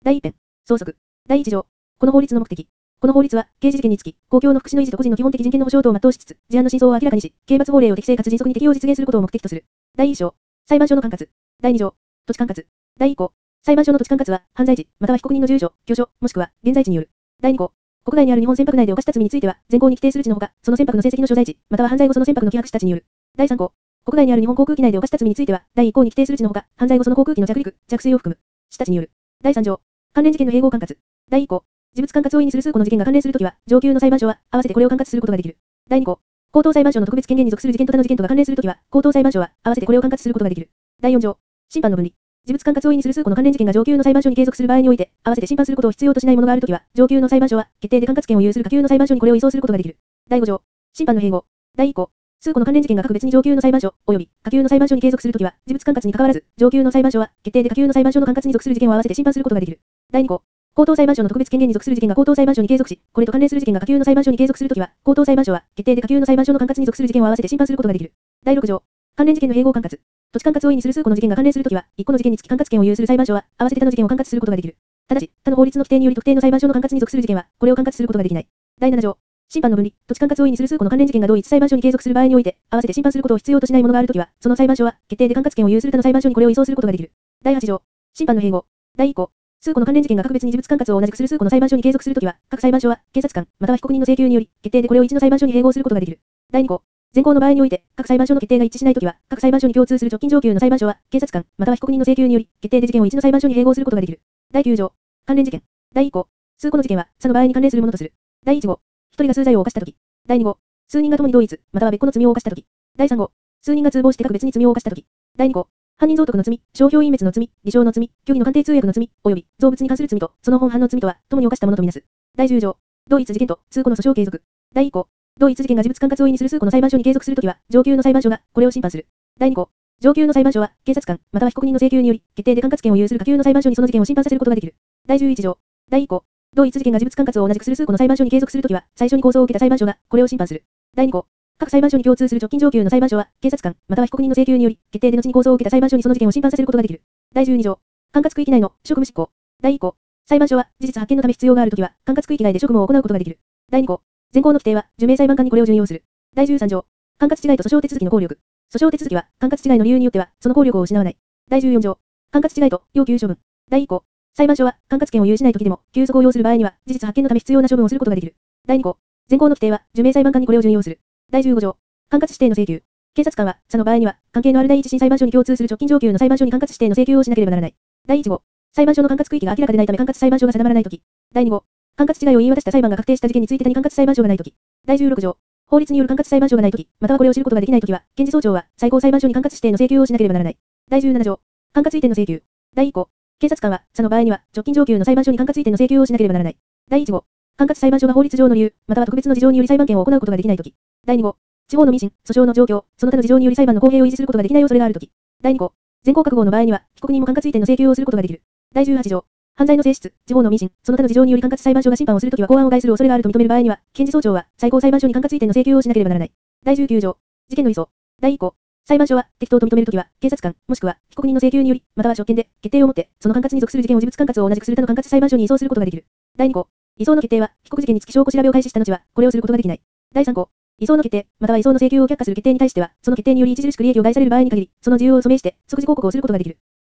第1編。総則。第1条。この法律の目的。この法律は、刑事事件につき、公共の福祉の維持と個人の基本的人権の保障等を全うしつつ、事案の真相を明らかにし、刑罰法令を適正かつ迅速に適用実現することを目的とする。第1章。裁判所の管轄。第2条。土地管轄。第1項。裁判所の土地管轄は、犯罪時、または被告人の住所、居所、もしくは、現在地による。第2項。国内にある日本船舶内で犯した罪については、前項に規定する地のほか、その船舶の成績の所在地、または犯罪後その船舶の寄泊した地による。第3項。国内にある日本航空機内で犯した罪については、第1項に規定する地のほか、犯罪後その航空機の着陸、着水を含む。した地による。第3条。関連事件の併合管轄。第1項。事物管轄を意味する数個の事件が関連するときは、上級の裁判所は、合わせてこれを管轄することができる。第2項。高等裁判所の特別権限に属する事件と他の事件とが関連するときは、高等裁判所は、合わせてこれを管轄することができる。第4条。審判の分離。事物管轄を意味する数個の関連事件が上級の裁判所に継続する場合において、合わせて審判することを必要としないものがあるときは、上級の裁判所は、決定で管轄権を有する下級の裁判所にこれを移送することができる。第5条。審判の併合。第1項。数個の関連事件が各別に上級の裁判所、及び下級の裁判所に継続するときは、事物管轄に関わらず、上級の裁判所は、決定で下級の裁判所の管轄に属する事件を合わせて審判することができる。第2項。高等裁判所の特別権限に属する事件が高等裁判所に継続し、これと関連する事件が下級の裁判所に継続するときは、高等裁判所は、決定で下級の裁判所の管轄に属する事件を合わせて審判することができる。第6条。関連事件の併合管轄。土地管轄を意味する数個の事件が関連するときは、1個の事件につき管轄権を有する裁判所は、合わせて他の事件を管轄することができる。ただし、他の法律の規定により特定の裁判所の管轄に属する事件は、これを管轄することができない。第7条。審判の分離。土地管轄を意味する数個の関連事件が同一裁判所に継続する場合において、合わせて審判することを必要としないものがあるときは、その裁判所は、決定で管轄権を有する他の裁判所にこれを移送することができる。第8条。審判の併合。第1項。数個の関連事件が各別に事物管轄を同じくする数個の裁判所に継続するときは、各裁判所は、検察官、または被告人の請求により、決定でこれを一の裁判所に併合することができる。第2項。前項の場合において、各裁判所の決定が一致しないときは、各裁判所に共通する直近上級の裁判所は、検察官、または被告人の請求により、決定で事件を一の裁判所に併合することができる。第9条。関連事件。第1項。数個の事件は、差の場合に関連するものとする。第1号。一人が数罪を犯したとき。第2号。数人が共に同一、または別個の罪を犯したとき。第3号。数人が通報して各別に罪を犯したとき。第2項。犯人蔵匿の罪、商標隠滅の罪、偽証の罪、虚偽の鑑定通訳の罪、及び造物に関する罪と、その本犯の罪とは、共に犯したものとみなす。第10条。同一事件と、数個の訴訟継続。第1項。同一事件が事物管轄を意味する数個の裁判所に継続するときは、上級の裁判所が、これを審判する。第2項。上級の裁判所は、検察官、または被告人の請求により、決定で管轄権を有する下級の裁判所にその事件を審判させることができる。第11条。第1項。同一事件が事物管轄を同じくする数個の裁判所に継続するときは、最初に控訴を受けた裁判所が、これを審判する。第2項。各裁判所に共通する直近上級の裁判所は、検察官、または被告人の請求により、決定で後に控訴を受けた裁判所にその事件を審判させることができる。第12条。管轄区域内の職務執行。第1項。裁判所は、事実発見のため必要があるときは、管轄区域内で職務を行うことができる。第2項。前項の規定は、受命裁判官にこれを準用する。第13条。管轄違いと訴訟手続きの効力。訴訟手続きは、管轄違いの理由によっては、その効力を失わない。第14条。管轄違いと、要求処分。第1項。裁判所は、管轄権を有しないときでも、休息を要する場合には、事実発見のため必要な処分をすることができる。第2項。前項の規定は、受命裁判官にこれを準用する。第15条。管轄指定の請求。検察官は、その場合には、関係のある第一審裁判所に共通する直近上級の裁判所に管轄指定の請求をしなければならない。第1号。裁判所の管轄区域が明らかでないため管轄裁判所が定まらないとき。第2号。管轄違いを言い渡した裁判が確定した事件について他に管轄裁判所がないとき。第16条。法律による管轄裁判所がないとき、またはこれを知ることができないときは、検事総長は、最高裁判所に管轄指定の請求をしなければならない。第17条。管轄移転の請求。第1項。検察官は、その場合には、直近上級の裁判所に管轄移転の請求をしなければならない。第1号。管轄裁判所が法律上の理由、または特別の事情により裁判権を行うことができないとき。第2号。地方の民審、訴訟の状況、その他の事情により裁判の公平を維持することができない恐れがあるとき。第2項。前項覚悟の場合には、被告人も管轄移転の請求をすることができる。第18条。犯罪の性質、地方の民審、その他の事情により管轄裁判所が審判をするときは公安を害する恐れがあると認める場合には、検事総長は最高裁判所に管轄移転の請求をしなければならない。第19条。事件の移送。第1項。裁判所は適当と認めるときは、検察官、もしくは被告人の請求により、または職権で決定をもって、その管轄に属する事件を事物管轄を同じくする他の管轄裁判所に移送することができる。第2項。移送の決定は、被告事件につき証拠調べを開始した後は、これをすることができない。第3項。移送の決定、または移送の請求を却下する決定に対しては、その決定により著しく利益を害される場合に限り、その事由を訴命して、即時抗告をすることができる。